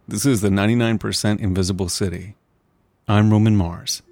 This is the 99% Invisible City. I'm Roman Mars.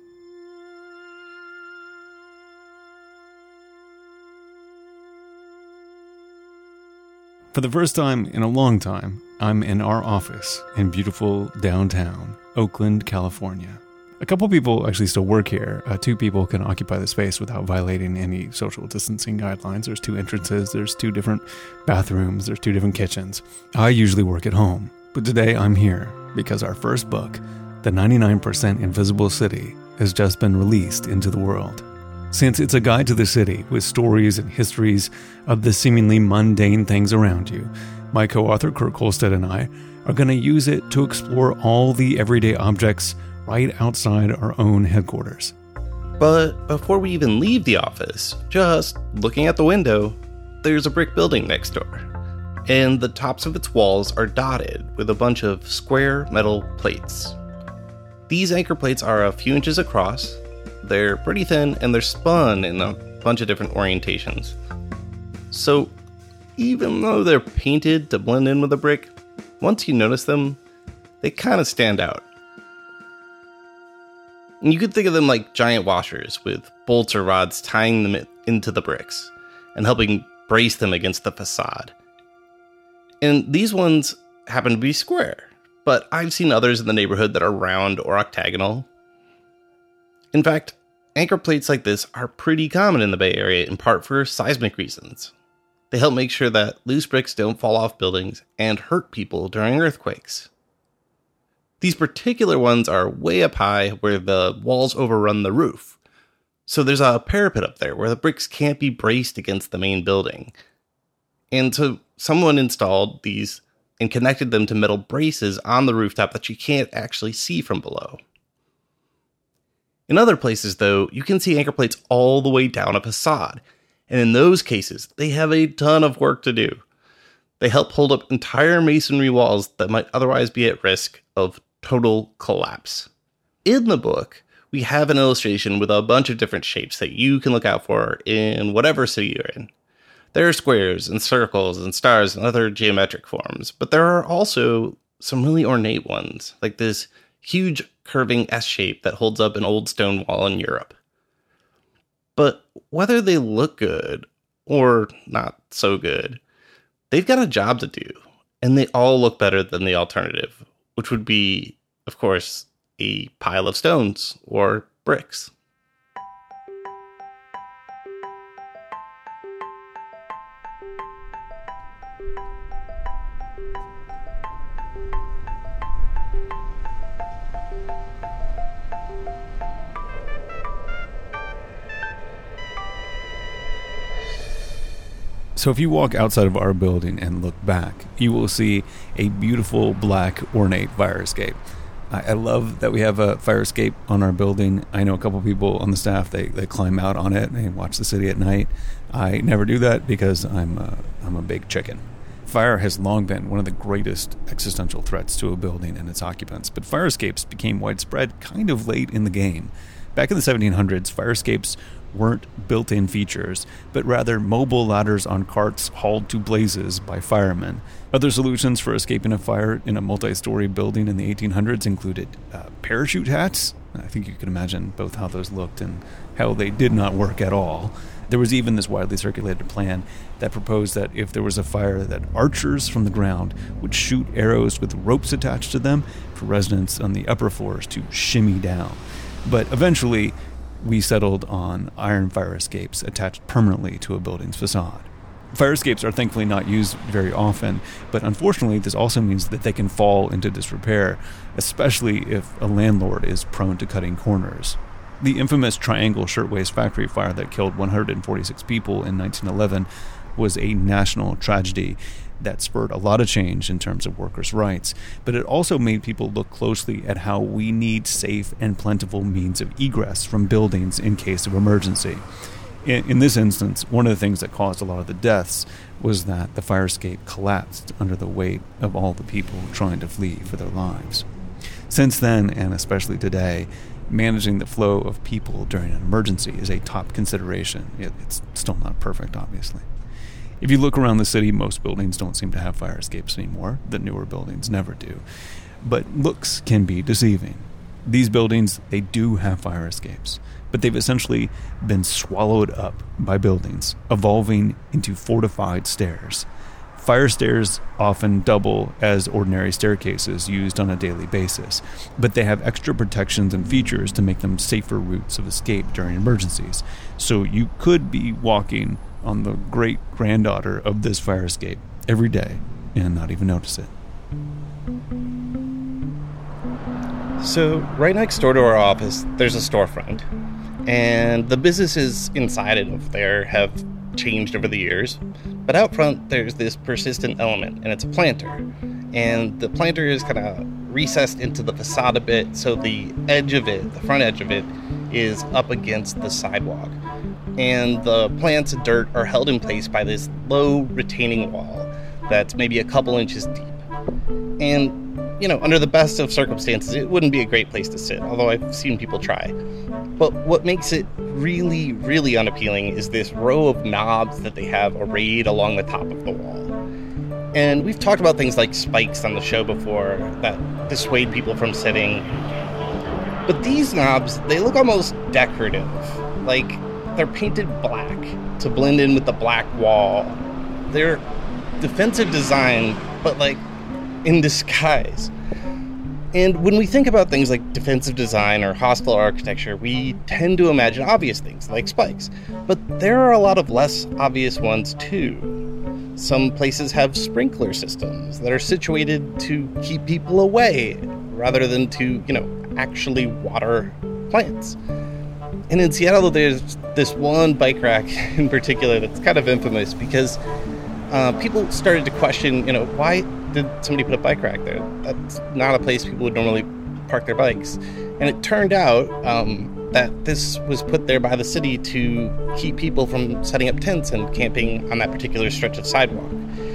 For the first time in a long time, I'm in our office in beautiful downtown Oakland, California. A couple people actually still work here. 2 people can occupy the space without violating any social distancing guidelines. There's 2 entrances, there's 2 different bathrooms, there's 2 different kitchens. I usually work at home, but today I'm here because our first book, The 99% Invisible City, has just been released into the world. Since it's a guide to the city with stories and histories of the seemingly mundane things around you, my co-author Kurt Kohlstedt and I are going to use it to explore all the everyday objects right outside our own headquarters. But before we even leave the office, just looking at the window, there's a brick building next door. And the tops of its walls are dotted with a bunch of square metal plates. These anchor plates are a few inches across, they're pretty thin, and they're spun in a bunch of different orientations. So even though they're painted to blend in with the brick, once you notice them, they kind of stand out. And you could think of them like giant washers with bolts or rods tying them into the bricks and helping brace them against the facade. And these ones happen to be square, but I've seen others in the neighborhood that are round or octagonal. In fact, anchor plates like this are pretty common in the Bay Area, in part for seismic reasons. They help make sure that loose bricks don't fall off buildings and hurt people during earthquakes. These particular ones are way up high where the walls overrun the roof. So there's a parapet up there where the bricks can't be braced against the main building. And so someone installed these and connected them to metal braces on the rooftop that you can't actually see from below. In other places, though, you can see anchor plates all the way down a facade. And in those cases, they have a ton of work to do. They help hold up entire masonry walls that might otherwise be at risk of total collapse. In the book, we have an illustration with a bunch of different shapes that you can look out for in whatever city you're in. There are squares and circles and stars and other geometric forms, but there are also some really ornate ones, like this huge curving S shape that holds up an old stone wall in Europe. But whether they look good or not so good, they've got a job to do, and they all look better than the alternative, which would be, of course, a pile of stones or bricks. So if you walk outside of our building and look back, you will see a beautiful black ornate fire escape. I love that we have a fire escape on our building. I know a couple people on the staff, they climb out on it and they watch the city at night. I never do that because I'm a big chicken. Fire has long been one of the greatest existential threats to a building and its occupants, but fire escapes became widespread kind of late in the game. Back in the 1700s, fire escapes weren't built-in features, but rather mobile ladders on carts hauled to blazes by firemen. Other solutions for escaping a fire in a multi-story building in the 1800s included parachute hats. I think you can imagine both how those looked and how they did not work at all. There was even this widely circulated plan that proposed that if there was a fire, that archers from the ground would shoot arrows with ropes attached to them for residents on the upper floors to shimmy down. But eventually, we settled on iron fire escapes attached permanently to a building's facade. Fire escapes are thankfully not used very often, but unfortunately this also means that they can fall into disrepair, especially if a landlord is prone to cutting corners. The infamous Triangle Shirtwaist Factory fire that killed 146 people in 1911 was a national tragedy that spurred a lot of change in terms of workers' rights, but it also made people look closely at how we need safe and plentiful means of egress from buildings in case of emergency. In this instance, one of the things that caused a lot of the deaths was that the fire escape collapsed under the weight of all the people trying to flee for their lives. Since then, and especially today, managing the flow of people during an emergency is a top consideration. It's still not perfect, obviously. If you look around the city, most buildings don't seem to have fire escapes anymore. The newer buildings never do. but looks can be deceiving. These buildings, they do have fire escapes, but they've essentially been swallowed up by buildings, evolving into fortified stairs. Fire stairs often double as ordinary staircases used on a daily basis, but they have extra protections and features to make them safer routes of escape during emergencies. So you could be walking on the great-granddaughter of this fire escape every day and not even notice it. So right next door to our office, there's a storefront, and the businesses inside of there have changed over the years. But out front, there's this persistent element, and it's a planter. And the planter is kind of recessed into the facade a bit, so the edge of it, the front edge of it, is up against the sidewalk. And the plants and dirt are held in place by this low retaining wall that's maybe a couple inches deep. And under the best of circumstances, it wouldn't be a great place to sit, although I've seen people try. But what makes it really, really unappealing is this row of knobs that they have arrayed along the top of the wall. And we've talked about things like spikes on the show before that dissuade people from sitting. But these knobs, they look almost decorative. Like they're painted black to blend in with the black wall. They're defensive design, but in disguise. And when we think about things like defensive design or hostile architecture, we tend to imagine obvious things like spikes. But there are a lot of less obvious ones too. Some places have sprinkler systems that are situated to keep people away rather than to, actually water plants. And in Seattle, there's this one bike rack in particular that's kind of infamous because people started to question, why did somebody put a bike rack there? That's not a place people would normally park their bikes. And it turned out that this was put there by the city to keep people from setting up tents and camping on that particular stretch of sidewalk.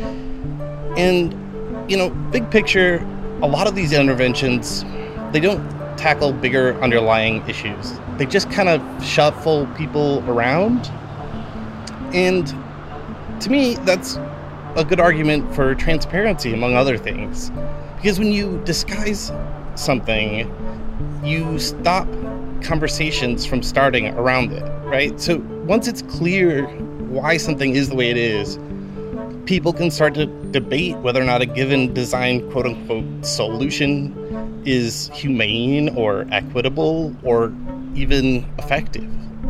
And, big picture, a lot of these interventions, they don't tackle bigger underlying issues. They just kind of shuffle people around. And to me, that's a good argument for transparency, among other things. Because when you disguise something, you stop conversations from starting around it, right? So once it's clear why something is the way it is, people can start to debate whether or not a given design quote-unquote solution is humane or equitable or even effective.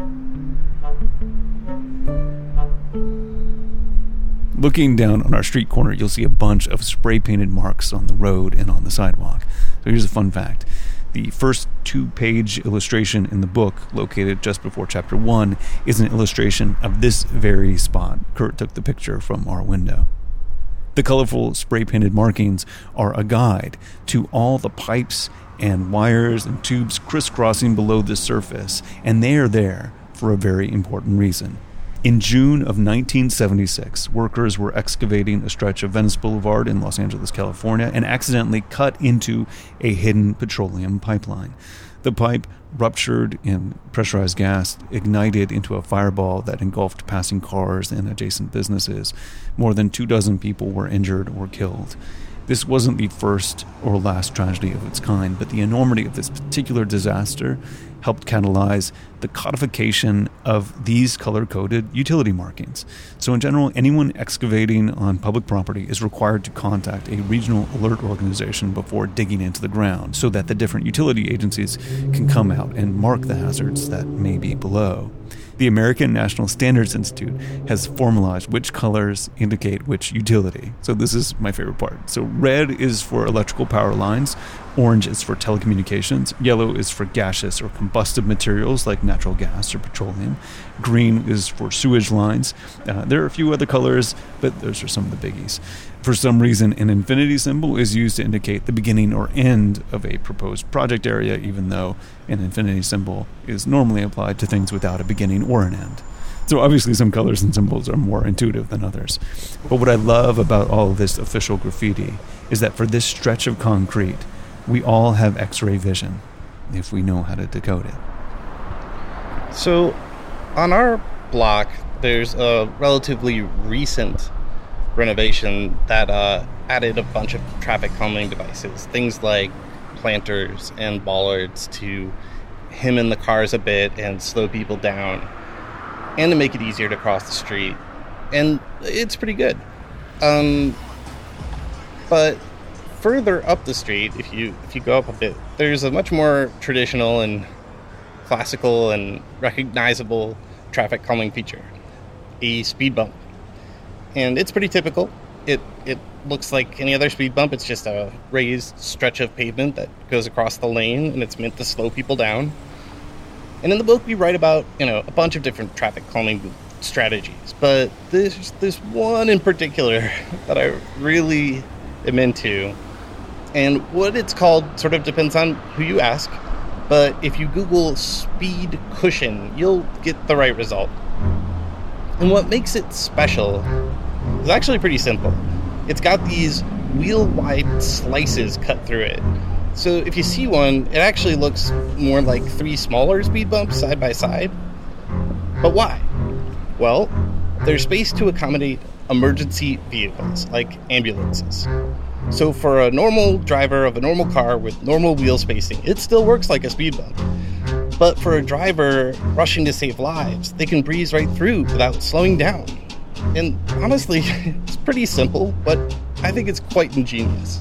Looking down on our street corner, you'll see a bunch of spray-painted marks on the road and on the sidewalk. So here's a fun fact. The first 2-page illustration in the book, located just before Chapter 1, is an illustration of this very spot. Kurt took the picture from our window. The colorful spray-painted markings are a guide to all the pipes and wires and tubes crisscrossing below the surface, and they are there for a very important reason. In June of 1976, workers were excavating a stretch of Venice Boulevard in Los Angeles, California, and accidentally cut into a hidden petroleum pipeline. The pipe ruptured and pressurized gas ignited into a fireball that engulfed passing cars and adjacent businesses. More than 24 people were injured or killed. This wasn't the first or last tragedy of its kind, but the enormity of this particular disaster helped catalyze the codification of these color-coded utility markings. So in general, anyone excavating on public property is required to contact a regional alert organization before digging into the ground so that the different utility agencies can come out and mark the hazards that may be below. The American National Standards Institute has formalized which colors indicate which utility. So this is my favorite part. So red is for electrical power lines, orange is for telecommunications, yellow is for gaseous or combustive materials like natural gas or petroleum, green is for sewage lines. There are a few other colors, but those are some of the biggies. For some reason, an infinity symbol is used to indicate the beginning or end of a proposed project area, even though an infinity symbol is normally applied to things without a beginning or an end. So obviously some colors and symbols are more intuitive than others. But what I love about all of this official graffiti is that for this stretch of concrete, we all have X-ray vision, if we know how to decode it. So on our block, there's a relatively recent renovation that added a bunch of traffic calming devices, things like planters and bollards to hem in the cars a bit and slow people down, and to make it easier to cross the street. And it's pretty good. But further up the street, if you go up a bit, there's a much more traditional and classical and recognizable traffic calming feature, a speed bump. And it's pretty typical. It looks like any other speed bump. It's just a raised stretch of pavement that goes across the lane, and it's meant to slow people down. And in the book, we write about, a bunch of different traffic calming strategies, but there's this one in particular that I really am into. And what it's called sort of depends on who you ask, but if you Google speed cushion, you'll get the right result. And what makes it special is actually pretty simple. It's got these wheel-wide slices cut through it. So if you see one, it actually looks more like 3 smaller speed bumps side by side. But why? Well, there's space to accommodate emergency vehicles, like ambulances. So for a normal driver of a normal car with normal wheel spacing, it still works like a speed bump. But for a driver rushing to save lives, they can breeze right through without slowing down. And honestly, it's pretty simple, but I think it's quite ingenious.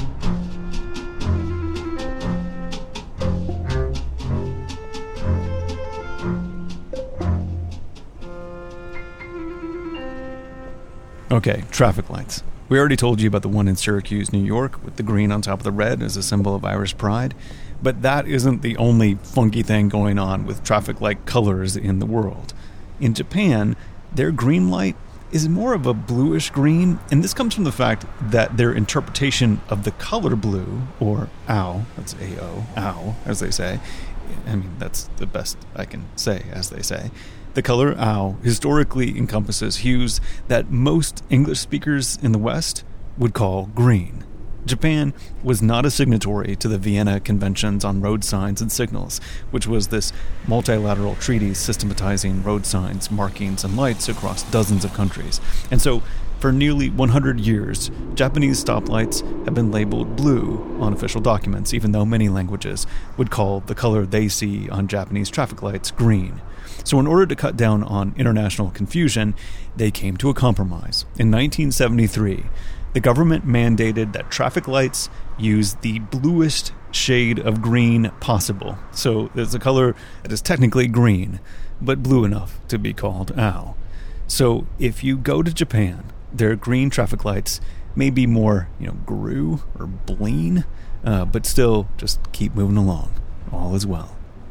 Okay, traffic lights. We already told you about the one in Syracuse, New York, with the green on top of the red as a symbol of Irish pride. But that isn't the only funky thing going on with traffic light colors in the world. In Japan, their green light is more of a bluish green, and this comes from the fact that their interpretation of the color blue, or ao, that's A-O, ao, as they say. I mean, that's the best I can say, as they say. The color ao historically encompasses hues that most English speakers in the West would call green. Japan was not a signatory to the Vienna Conventions on Road Signs and Signals, which was this multilateral treaty systematizing road signs, markings, and lights across dozens of countries. And so, for nearly 100 years, Japanese stoplights have been labeled blue on official documents, even though many languages would call the color they see on Japanese traffic lights green. So in order to cut down on international confusion, they came to a compromise. In 1973, the government mandated that traffic lights use the bluest shade of green possible. So there's a color that is technically green, but blue enough to be called ao. So if you go to Japan, their green traffic lights may be more, grue or bleen, but still just keep moving along. All is well.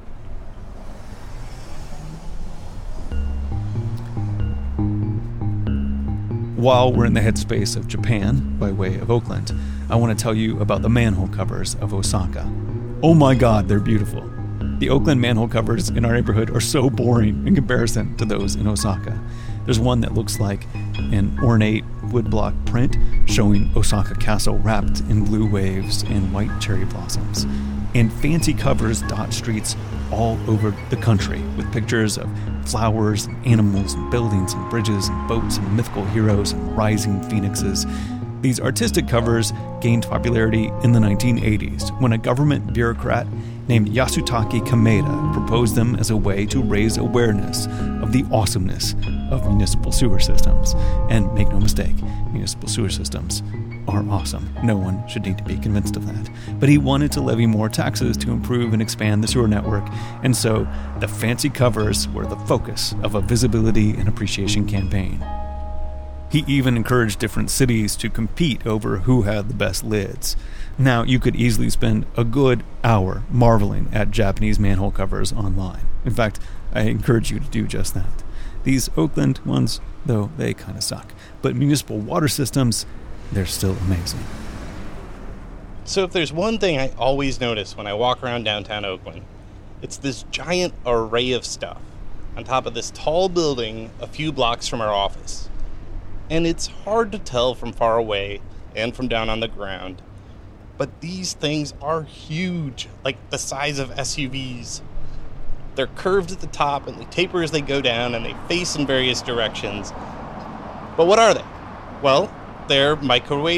While we're in the headspace of Japan, by way of Oakland, I want to tell you about the manhole covers of Osaka. Oh my god, they're beautiful. The Oakland manhole covers in our neighborhood are so boring in comparison to those in Osaka. There's one that looks like an ornate woodblock print showing Osaka Castle wrapped in blue waves and white cherry blossoms. And fancy covers dot streets all over the country with pictures of flowers and animals and buildings and bridges and boats and mythical heroes and rising phoenixes. These artistic covers gained popularity in the 1980s when a government bureaucrat named Yasutake Kameda proposed them as a way to raise awareness of the awesomeness of municipal sewer systems. And make no mistake, municipal sewer systems are awesome. No one should need to be convinced of that. But he wanted to levy more taxes to improve and expand the sewer network, and so the fancy covers were the focus of a visibility and appreciation campaign. He even encouraged different cities to compete over who had the best lids. Now, you could easily spend a good hour marveling at Japanese manhole covers online. In fact, I encourage you to do just that. These Oakland ones, though, they kind of suck. But municipal water systems, they're still amazing. So if there's one thing I always notice when I walk around downtown Oakland, it's this giant array of stuff on top of this tall building a few blocks from our office. And it's hard to tell from far away and from down on the ground. But these things are huge, like the size of SUVs. They're curved at the top and they taper as they go down and they face in various directions. But what are they? Well, they're microwave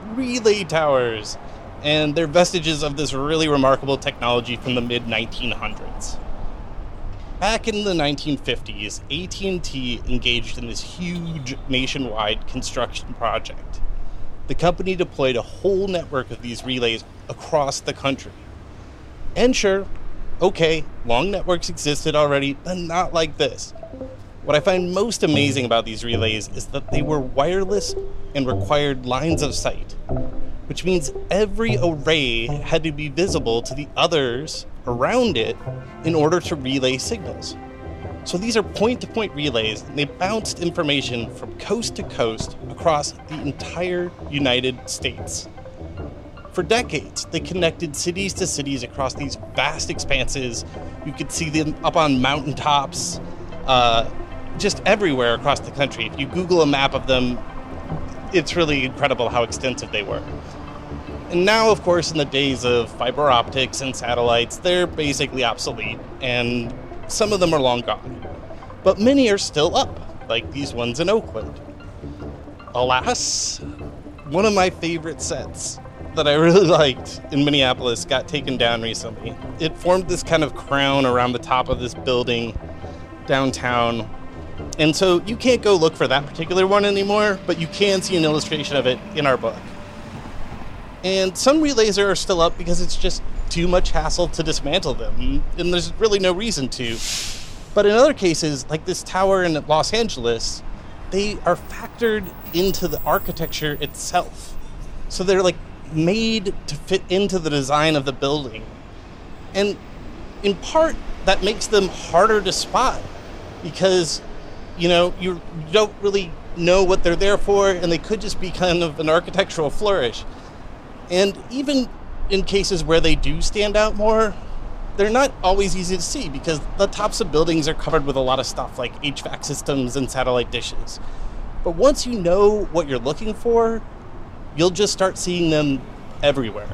relay towers, and they're vestiges of this really remarkable technology from the mid-1900s. Back in the 1950s, AT&T engaged in this huge nationwide construction project. The company deployed a whole network of these relays across the country. And sure, okay, long networks existed already, but not like this. What I find most amazing about these relays is that they were wireless and required lines of sight, which means every array had to be visible to the others around it in order to relay signals. So these are point-to-point relays, and they bounced information from coast to coast across the entire United States. For decades, they connected cities to cities across these vast expanses. You could see them up on mountaintops, just everywhere across the country. If you Google a map of them, it's really incredible how extensive they were. And now, of course, in the days of fiber optics and satellites, they're basically obsolete, and some of them are long gone. But many are still up, like these ones in Oakland. Alas, one of my favorite sets that I really liked in Minneapolis got taken down recently. It formed this kind of crown around the top of this building downtown. And so you can't go look for that particular one anymore, but you can see an illustration of it in our book. And some relays are still up because it's just too much hassle to dismantle them, and there's really no reason to. But in other cases, like this tower in Los Angeles, they are factored into the architecture itself. So they're like made to fit into the design of the building. And in part, that makes them harder to spot because, you don't really know what they're there for, and they could just be kind of an architectural flourish. And even in cases where they do stand out more, they're not always easy to see because the tops of buildings are covered with a lot of stuff like HVAC systems and satellite dishes. But once you know what you're looking for, you'll just start seeing them everywhere.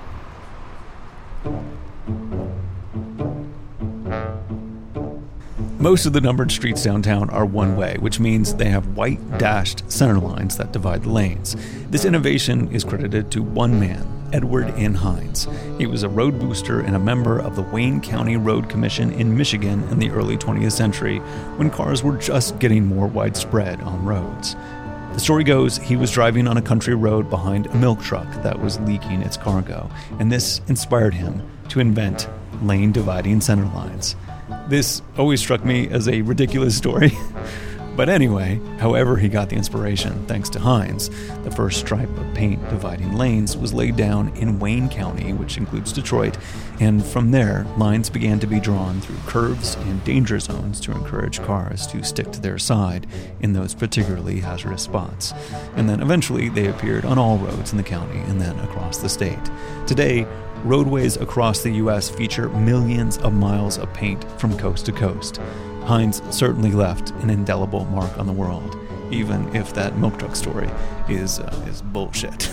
Most of the numbered streets downtown are one-way, which means they have white dashed center lines that divide the lanes. This innovation is credited to one man, Edward N. Hines. He was a road booster and a member of the Wayne County Road Commission in Michigan in the early 20th century, when cars were just getting more widespread on roads. The story goes he was driving on a country road behind a milk truck that was leaking its cargo, and this inspired him to invent lane-dividing center lines. This always struck me as a ridiculous story. But anyway, however he got the inspiration, thanks to Hines, the first stripe of paint dividing lanes was laid down in Wayne County, which includes Detroit, and from there, lines began to be drawn through curves and danger zones to encourage cars to stick to their side in those particularly hazardous spots. And then eventually they appeared on all roads in the county and then across the state. Today, roadways across the U.S. feature millions of miles of paint from coast to coast. Hines certainly left an indelible mark on the world, even if that milk truck story is bullshit.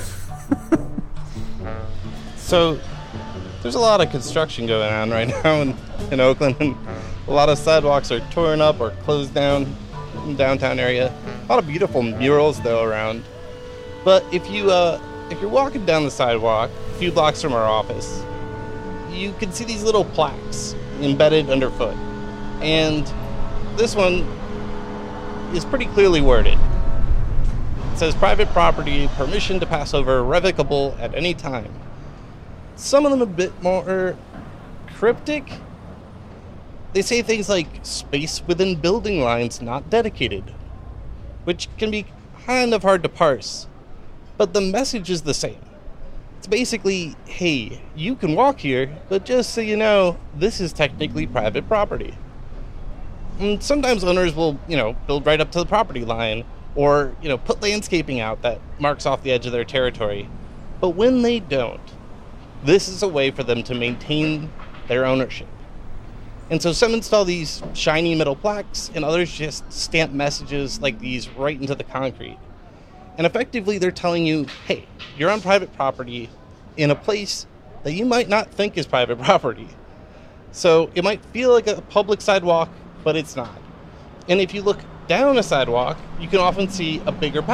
So, there's a lot of construction going on right now in Oakland, and a lot of sidewalks are torn up or closed down in the downtown area. A lot of beautiful murals, though, around. But if you're walking down the sidewalk a few blocks from our office, you can see these little plaques embedded underfoot. And this one is pretty clearly worded. It says, private property, permission to pass over, revocable at any time. Some of them a bit more cryptic. They say things like space within building lines not dedicated, which can be kind of hard to parse. But the message is the same. It's basically, hey, you can walk here, but just so you know, this is technically private property. And sometimes owners will, build right up to the property line or, put landscaping out that marks off the edge of their territory. But when they don't, this is a way for them to maintain their ownership. And so some install these shiny metal plaques and others just stamp messages like these right into the concrete. And effectively they're telling you, hey, you're on private property in a place that you might not think is private property. So it might feel like a public sidewalk, but it's not. And if you look down a sidewalk, you can often see a bigger pattern.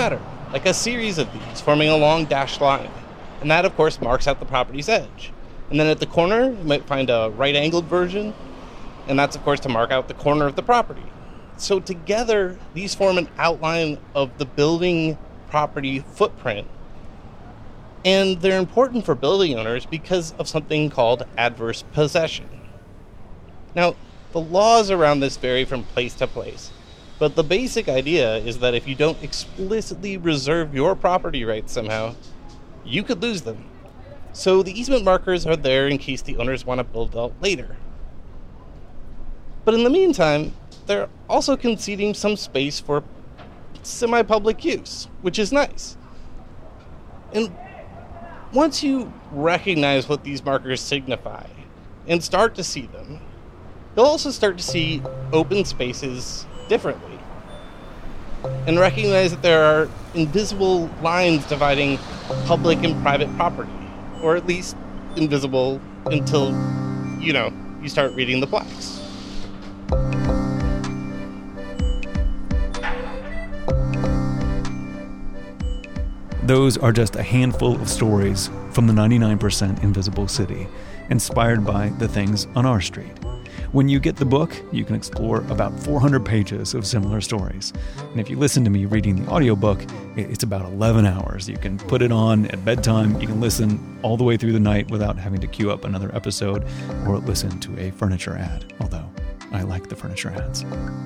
like a series of these, forming a long dashed line. And that, of course, marks out the property's edge. And then at the corner, you might find a right-angled version, and that's, of course, to mark out the corner of the property. So together, these form an outline of the building property footprint. And they're important for building owners because of something called adverse possession. Now, the laws around this vary from place to place, but the basic idea is that if you don't explicitly reserve your property rights somehow, you could lose them. So the easement markers are there in case the owners want to build out later. But in the meantime, they're also conceding some space for semi-public use, which is nice. And once you recognize what these markers signify and start to see them, you'll also start to see open spaces differently and recognize that there are invisible lines dividing public and private property, or at least invisible until, you start reading the plaques. Those are just a handful of stories from the 99% Invisible City, inspired by the things on our street. When you get the book, you can explore about 400 pages of similar stories. And if you listen to me reading the audiobook, it's about 11 hours. You can put it on at bedtime. You can listen all the way through the night without having to queue up another episode or listen to a furniture ad, although I like the furniture ads.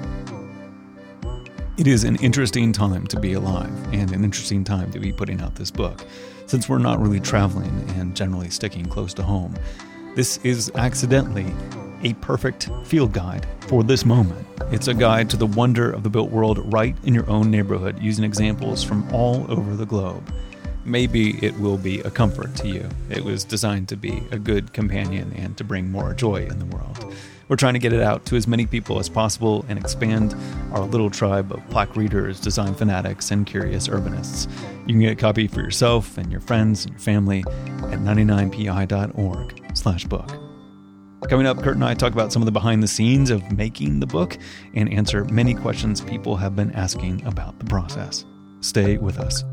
It is an interesting time to be alive and an interesting time to be putting out this book, since we're not really traveling and generally sticking close to home. This is accidentally a perfect field guide for this moment. It's a guide to the wonder of the built world right in your own neighborhood, using examples from all over the globe. Maybe it will be a comfort to you. It was designed to be a good companion and to bring more joy in the world. We're trying to get it out to as many people as possible and expand our little tribe of plaque readers, design fanatics, and curious urbanists. You can get a copy for yourself and your friends and your family at 99pi.org/book. Coming up, Kurt and I talk about some of the behind the scenes of making the book and answer many questions people have been asking about the process. Stay with us.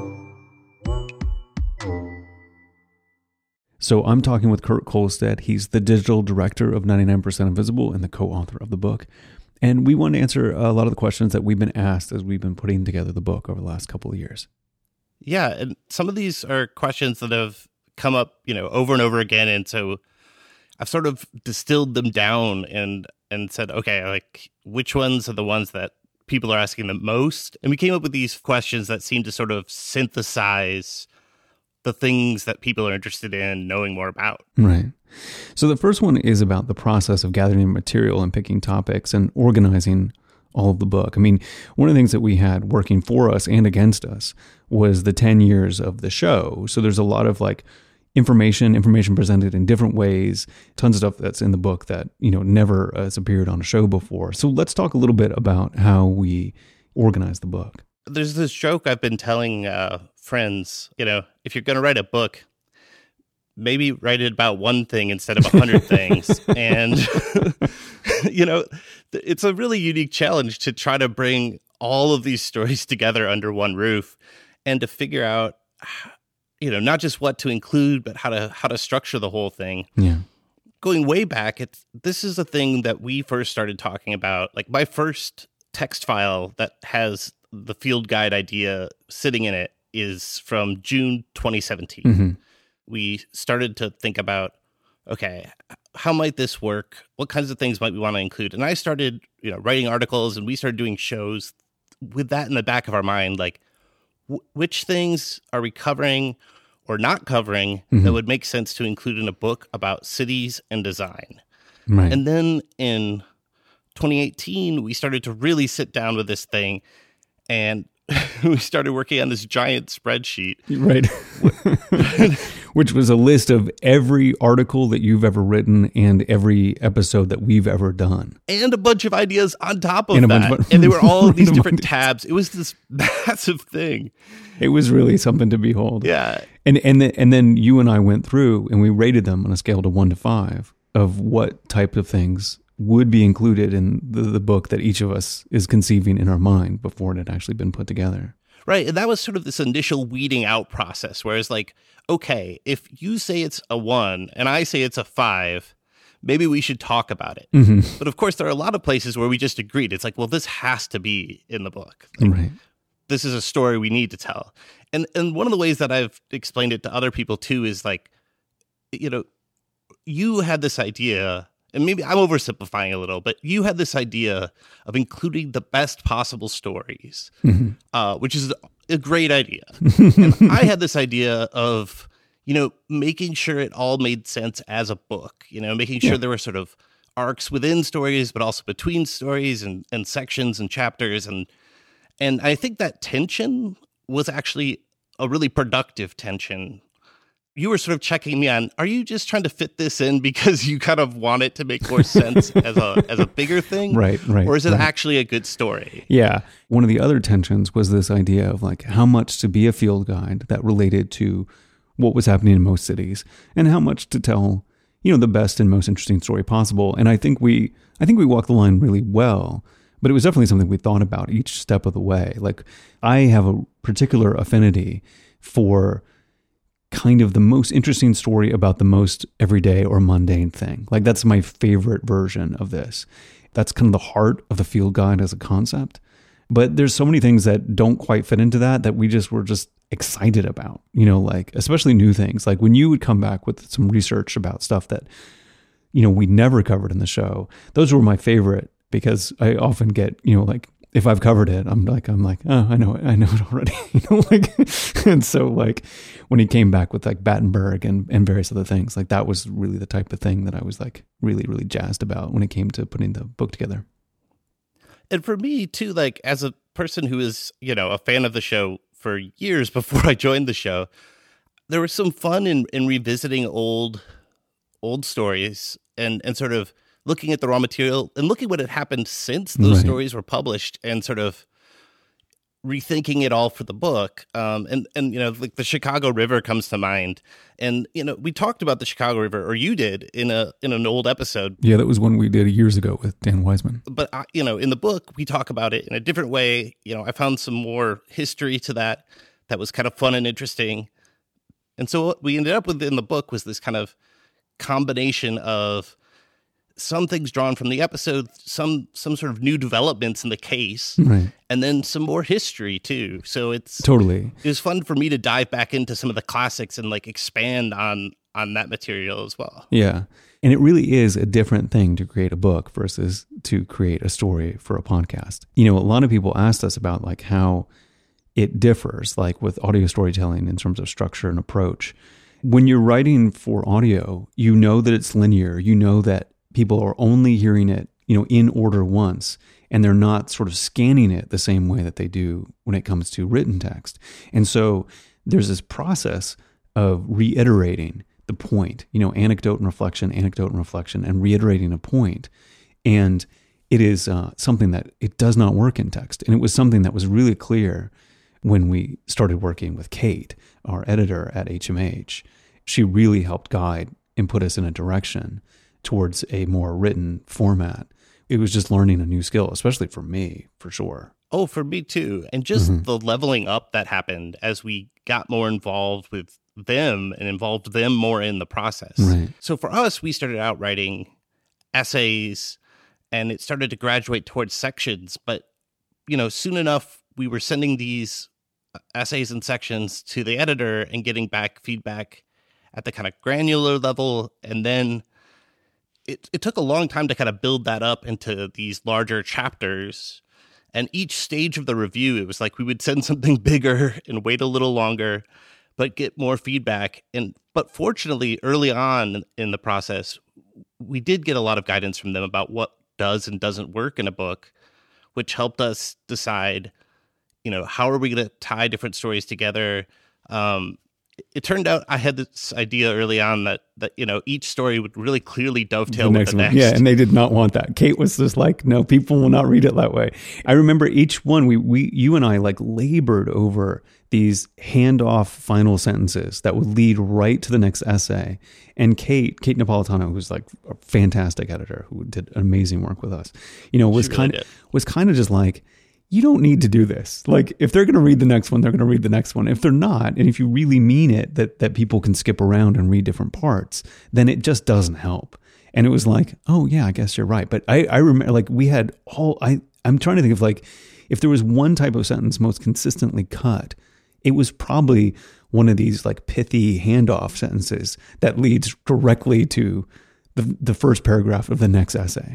So I'm talking with Kurt Kohlstedt. He's the digital director of 99% Invisible and the co-author of the book. And we want to answer a lot of the questions that we've been asked as we've been putting together the book over the last couple of years. Yeah, and some of these are questions that have come up, over and over again. And so I've sort of distilled them down and said, okay, like which ones are the ones that people are asking the most? And we came up with these questions that seem to sort of synthesize the things that people are interested in knowing more about. Right. So the first one is about the process of gathering material and picking topics and organizing all of the book. I mean, one of the things that we had working for us and against us was the 10 years of the show. So there's a lot of information presented in different ways, tons of stuff that's in the book that, never has appeared on a show before. So let's talk a little bit about how we organize the book. There's this joke I've been telling friends, if you're going to write a book, maybe write it about one thing instead of 100 things. And, it's a really unique challenge to try to bring all of these stories together under one roof and to figure out, not just what to include, but how to structure the whole thing. Yeah. Going way back, this is a thing that we first started talking about. Like my first text file that has the field guide idea sitting in it is from June 2017. Mm-hmm. We started to think about, okay, how might this work? What kinds of things might we want to include? And I started, writing articles, and we started doing shows with that in the back of our mind, like which things are we covering or not covering that would make sense to include in a book about cities and design. Right. And then in 2018, we started to really sit down with this thing, and we started working on this giant spreadsheet. Right. Which was a list of every article that you've ever written and every episode that we've ever done. And a bunch of ideas on top of that. And they were all these different tabs. It was this massive thing. It was really something to behold. Yeah. And then you and I went through and we rated them on a scale to 1 to 5 of what type of things would be included in the book that each of us is conceiving in our mind before it had actually been put together. Right. And that was sort of this initial weeding out process, whereas like, okay, if you say it's a 1 and I say it's a 5, maybe we should talk about it. Mm-hmm. But of course, there are a lot of places where we just agreed. It's like, well, this has to be in the book. Like, Right. this is a story we need to tell. And one of the ways that I've explained it to other people too is like, you know, you had this idea, and maybe I'm oversimplifying a little, but you had this idea of including the best possible stories, which is a great idea. And I had this idea of, you know, making sure it all made sense as a book, you know, making sure there were sort of arcs within stories, but also between stories and sections and chapters. And I think that tension was actually a really productive tension. You were sort of checking me on, are you just trying to fit this in because you kind of want it to make more sense as a bigger thing? Right. Or is it actually a good story? Yeah. One of the other tensions was this idea of like how much to be a field guide that related to what was happening in most cities and how much to tell, you know, the best and most interesting story possible. And I think we walked the line really well, but it was definitely something we thought about each step of the way. Like I have a particular affinity for kind of the most interesting story about the most everyday or mundane thing. Like that's my favorite version of this. That's kind of the heart of the field guide as a concept. But there's so many things that don't quite fit into that we were just excited about, you know, like especially new things. Like when you would come back with some research about stuff that, you know, we never covered in the show, those were my favorite because I often get, you know, like if I've covered it, I'm like, oh, I know it already, you know, like, and so like when he came back with like Battenberg and various other things, like that was really the type of thing that I was like really, really jazzed about when it came to putting the book together. And for me too, like as a person who is, you know, a fan of the show for years before I joined the show, there was some fun in revisiting old stories and sort of looking at the raw material and looking what had happened since those stories were published and sort of rethinking it all for the book. And you know, like the Chicago River comes to mind. And, you know, we talked about the Chicago River, or you did in an old episode. Yeah, that was one we did years ago with Dan Wiseman. But, you know, in the book, we talk about it in a different way. You know, I found some more history to that was kind of fun and interesting. And so what we ended up with in the book was this kind of combination of some things drawn from the episode, some sort of new developments in the case, and then some more history too. So it was fun for me to dive back into some of the classics and like expand on that material as well. Yeah. And it really is a different thing to create a book versus to create a story for a podcast. You know, a lot of people asked us about like how it differs, like with audio storytelling in terms of structure and approach. When you're writing for audio, you know that it's linear. You know that people are only hearing it, you know, in order once, and they're not sort of scanning it the same way that they do when it comes to written text. And so there's this process of reiterating the point, you know, anecdote and reflection, and reiterating a point. And it is something that it does not work in text. And it was something that was really clear when we started working with Kate, our editor at HMH. She really helped guide and put us in a direction towards a more written format. It was just learning a new skill, especially for me, for sure. Oh, for me too. And just the leveling up that happened as we got more involved with them and involved them more in the process. Right. So for us, we started out writing essays and it started to graduate towards sections. But, you know, soon enough, we were sending these essays and sections to the editor and getting back feedback at the kind of granular level. And then it took a long time to kind of build that up into these larger chapters. And each stage of the review, it was like we would send something bigger and wait a little longer, but get more feedback. But fortunately, early on in the process, we did get a lot of guidance from them about what does and doesn't work in a book, which helped us decide, you know, how are we going to tie different stories together? It turned out I had this idea early on that you know, each story would really clearly dovetail with the next. Yeah, and they did not want that. Kate was just like, no, people will not read it that way. I remember each one, you and I like labored over these handoff final sentences that would lead right to the next essay. And Kate Napolitano, who's like a fantastic editor who did amazing work with us, you know, was kind of just like, you don't need to do this. Like, if they're going to read the next one, they're going to read the next one. If they're not, and if you really mean it, that people can skip around and read different parts, then it just doesn't help. And it was like, oh yeah, I guess you're right. But I remember, like, we had I'm trying to think of, like, if there was one type of sentence most consistently cut, it was probably one of these like pithy handoff sentences that leads directly to the first paragraph of the next essay.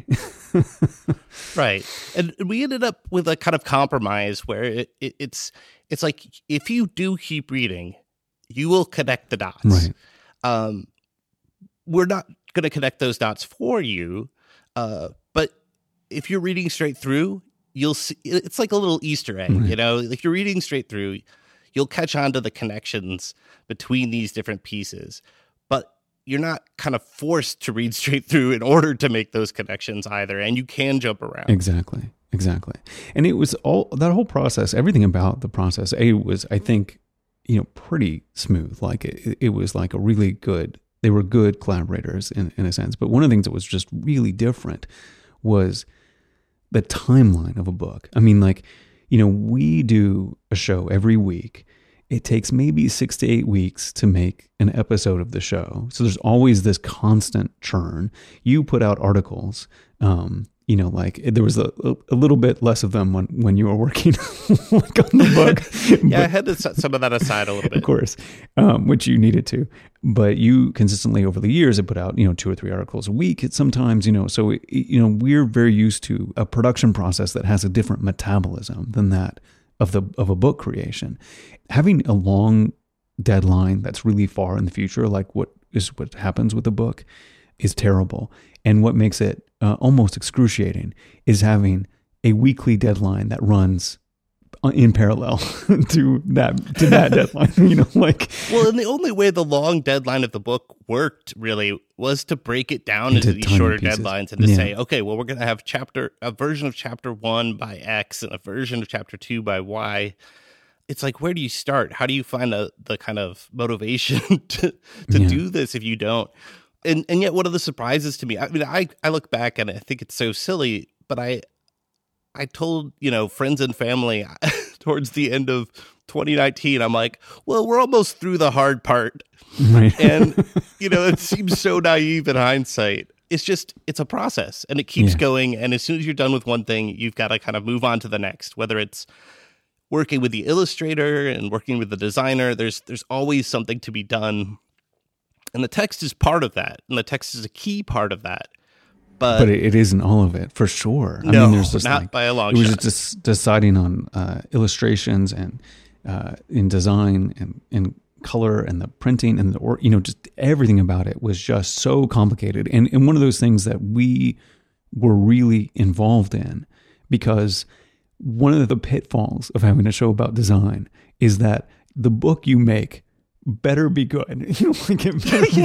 Right. And we ended up with a kind of compromise where it's like, if you do keep reading, you will connect the dots. Right. We're not going to connect those dots for you. But if you're reading straight through, you'll see, it's like a little Easter egg, right. you know, like you're reading straight through, you'll catch on to the connections between these different pieces. But you're not kind of forced to read straight through in order to make those connections either. And you can jump around. Exactly. And it was all, that whole process, everything about the process, was, I think, pretty smooth. Like it was like a really good, they were good collaborators in a sense. But one of the things that was just really different was the timeline of a book. I mean, like, we do a show every week. It takes maybe 6 to 8 weeks to make an episode of the show. So there's always this constant churn. You put out articles, like there was a little bit less of them when you were working like on the book. Yeah, I had to set some of that aside a little bit. Of course, which you needed to. But you consistently over the years have put out, 2 or 3 articles a week sometimes, so, we're very used to a production process that has a different metabolism than that of a book creation. Having a long deadline that's really far in the future, like what happens with a book, is terrible. And what makes it almost excruciating is having a weekly deadline that runs in parallel to that deadline. Well, and the only way the long deadline of the book worked really was to break it down into these shorter pieces. Deadlines and to say, okay, well, we're going to have a version of chapter 1 by X and a version of chapter 2 by Y. It's like, where do you start? How do you find the kind of motivation to do this if you don't? And yet one of the surprises to me, I mean, I look back and I think it's so silly, but I told, friends and family towards the end of 2019, I'm like, well, we're almost through the hard part. Right. And, it seems so naive in hindsight. It's a process and it keeps going. And as soon as you're done with one thing, you've got to kind of move on to the next, whether it's working with the illustrator and working with the designer. There's always something to be done. And the text is part of that. And the text is a key part of that. But it isn't all of it, for sure. No, I mean, there's just not by a long shot. It was shot. just deciding on illustrations and in design and color and the printing and just everything about it was just so complicated. And one of those things that we were really involved in, because one of the pitfalls of having a show about design is that the book you make better be good. It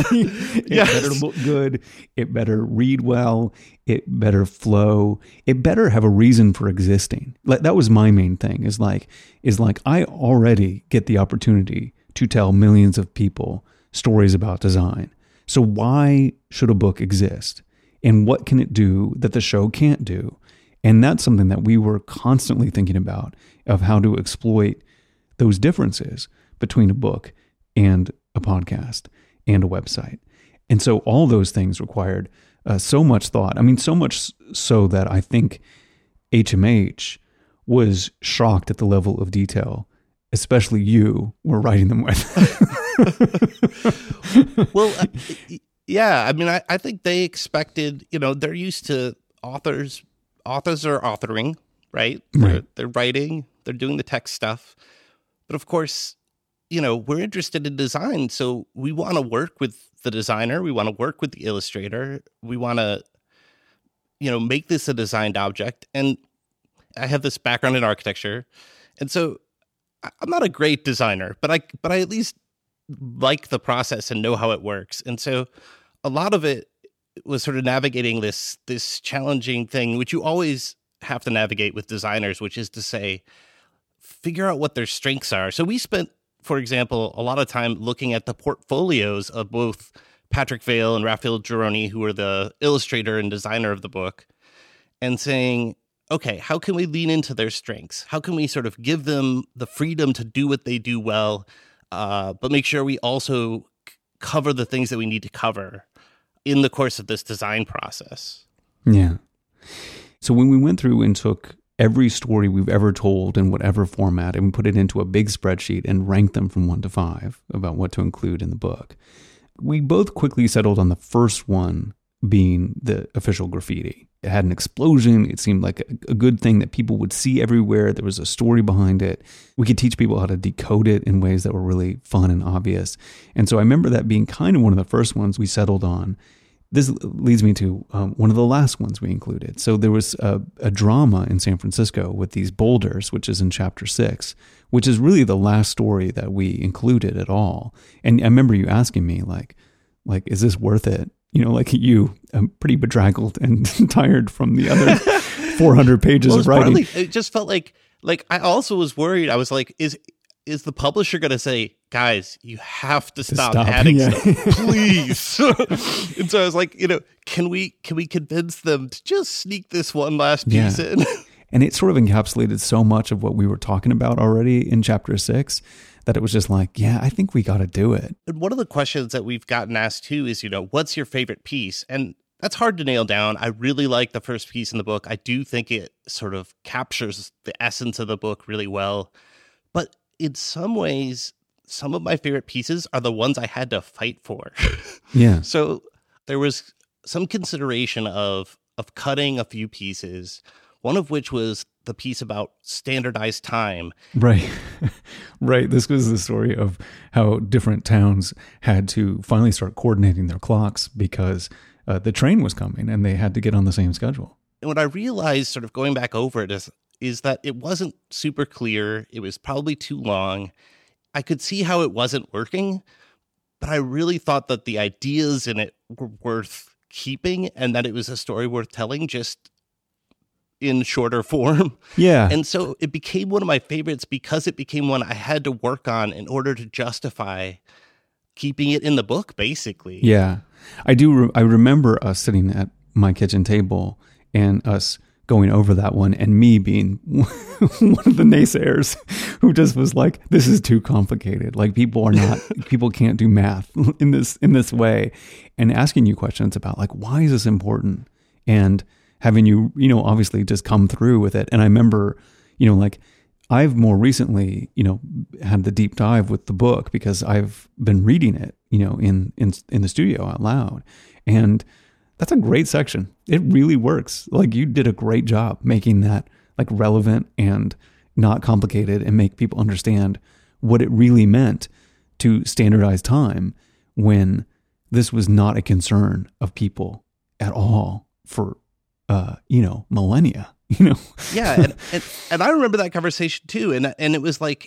better look good. It better read well. It better flow. It better have a reason for existing. Like, that was my main thing is like I already get the opportunity to tell millions of people stories about design. So why should a book exist? And what can it do that the show can't do? And that's something that we were constantly thinking about, of how to exploit those differences between a book and a podcast and a website. And so all those things required so much thought. I mean, so much so that I think HMH was shocked at the level of detail, especially you were writing them with. Well, yeah, I mean, I think they expected, they're used to authors. Authors are authoring, right? They're writing, they're doing the text stuff. But of course, we're interested in design. So we want to work with the designer. We want to work with the illustrator. We want to, make this a designed object. And I have this background in architecture. And so I'm not a great designer, but I at least like the process and know how it works. And so a lot of it was sort of navigating this challenging thing, which you always have to navigate with designers, which is to say, figure out what their strengths are. So we spent, for example, a lot of time looking at the portfolios of both Patrick Vale and Raphael Gironi, who are the illustrator and designer of the book, and saying, okay, how can we lean into their strengths? How can we sort of give them the freedom to do what they do well, but make sure we also cover the things that we need to cover in the course of this design process? Yeah. So when we went through and took every story we've ever told in whatever format and we put it into a big spreadsheet and ranked them from 1 to 5 about what to include in the book, we both quickly settled on the first one being the official graffiti. It had an explosion. It seemed like a good thing that people would see everywhere. There was a story behind it. We could teach people how to decode it in ways that were really fun and obvious. And so I remember that being kind of one of the first ones we settled on. This leads me to one of the last ones we included. So there was a drama in San Francisco with these boulders, which is in chapter 6, which is really the last story that we included at all. And I remember you asking me, like, is this worth it? You know, like you, I'm pretty bedraggled and tired from the other 400 pages of writing. It just felt like I also was worried. I was like, is the publisher going to say, guys, you have to stop adding stuff, please? And so I was like, can we convince them to just sneak this one last piece in? And it sort of encapsulated so much of what we were talking about already in chapter 6 that it was just like, yeah, I think we got to do it. And one of the questions that we've gotten asked too is, what's your favorite piece? And that's hard to nail down. I really like the first piece in the book. I do think it sort of captures the essence of the book really well. But in some ways, some of my favorite pieces are the ones I had to fight for. Yeah. So there was some consideration of cutting a few pieces, one of which was the piece about standardized time. Right. Right. This was the story of how different towns had to finally start coordinating their clocks because the train was coming and they had to get on the same schedule. And what I realized sort of going back over it is that it wasn't super clear. It was probably too long. I could see how it wasn't working, but I really thought that the ideas in it were worth keeping and that it was a story worth telling, just in shorter form. Yeah. And so it became one of my favorites because it became one I had to work on in order to justify keeping it in the book, basically. Yeah. I do. I remember us sitting at my kitchen table and us going over that one and me being one of the naysayers who just was like, this is too complicated. Like people can't do math in this way, and asking you questions about like, why is this important? And having you, obviously just come through with it. And I remember, like I've more recently, had the deep dive with the book because I've been reading it, in the studio out loud. And that's a great section. It really works. Like you did a great job making that like relevant and not complicated and make people understand what it really meant to standardize time when this was not a concern of people at all for millennia, Yeah. And I remember that conversation too. And it was like,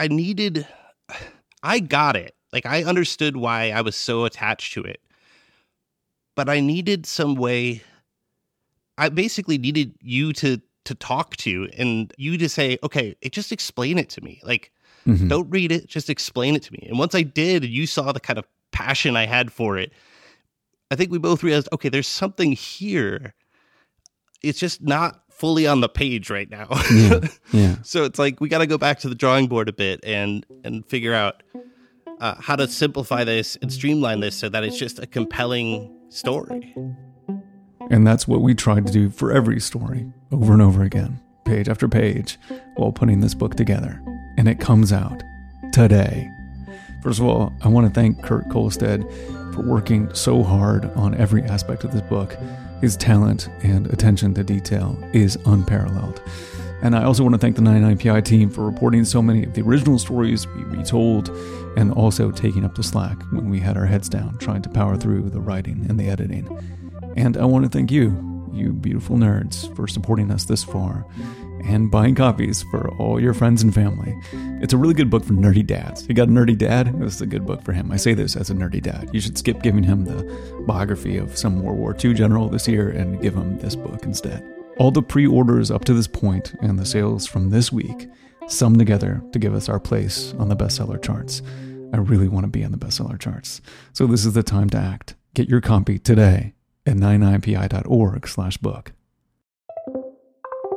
I got it. Like I understood why I was so attached to it, but I needed some way. I basically needed you to talk to and you to say, okay, just explain it to me. Like, Don't read it, just explain it to me. And once I did, you saw the kind of passion I had for it. I think we both realized, okay, there's something here. It's just not fully on the page right now. Yeah. So it's like we got to go back to the drawing board a bit and figure out how to simplify this and streamline this so that it's just a compelling story. And that's what we tried to do for every story, over and over again, page after page, while putting this book together. And it comes out today. First of all, I want to thank Kurt Kolstad for working so hard on every aspect of this book. His talent and attention to detail is unparalleled. And I also want to thank the 99PI team for reporting so many of the original stories we retold and also taking up the slack when we had our heads down trying to power through the writing and the editing. And I want to thank you beautiful nerds, for supporting us this far and buying copies for all your friends and family. It's a really good book for nerdy dads. You got a nerdy dad? This is a good book for him. I say this as a nerdy dad. You should skip giving him the biography of some World War II general this year and give him this book instead. All the pre-orders up to this point and the sales from this week sum together to give us our place on the bestseller charts. I really want to be on the bestseller charts. So this is the time to act. Get your copy today at 99pi.org/book.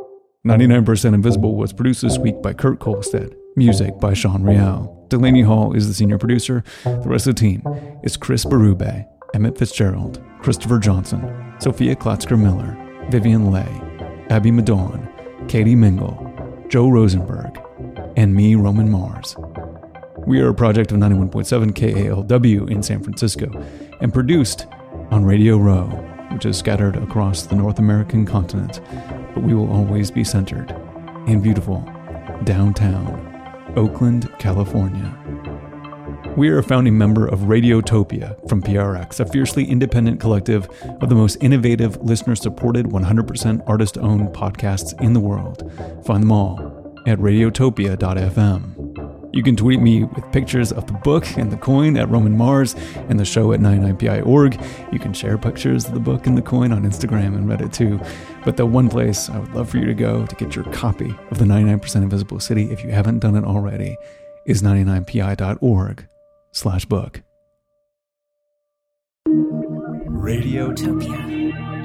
99% Invisible was produced this week by Kurt Kolstad. Music by Sean Real. Delaney Hall is the senior producer. The rest of the team is Chris Berube, Emmett Fitzgerald, Christopher Johnson, Sophia Klotzker-Miller, Vivian Leigh, Abby Madon, Katie Mingle, Joe Rosenberg, and me, Roman Mars. We are a project of 91.7 KALW in San Francisco and produced on Radio Row, which is scattered across the North American continent, but we will always be centered in beautiful downtown Oakland, California. We are a founding member of Radiotopia from PRX, a fiercely independent collective of the most innovative, listener-supported, 100% artist-owned podcasts in the world. Find them all at radiotopia.fm. You can tweet me with pictures of the book and the coin at Roman Mars and the show at 99pi.org. You can share pictures of the book and the coin on Instagram and Reddit too. But the one place I would love for you to go to get your copy of the 99% Invisible City, if you haven't done it already, is 99pi.org/book. Radiotopia.